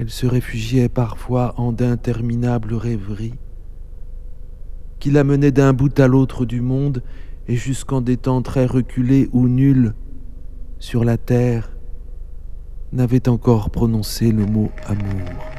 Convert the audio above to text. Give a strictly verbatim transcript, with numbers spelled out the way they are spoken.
Elle se réfugiait parfois en d'interminables rêveries qui la menaient d'un bout à l'autre du monde et jusqu'en des temps très reculés où nul, sur la terre, n'avait encore prononcé le mot amour.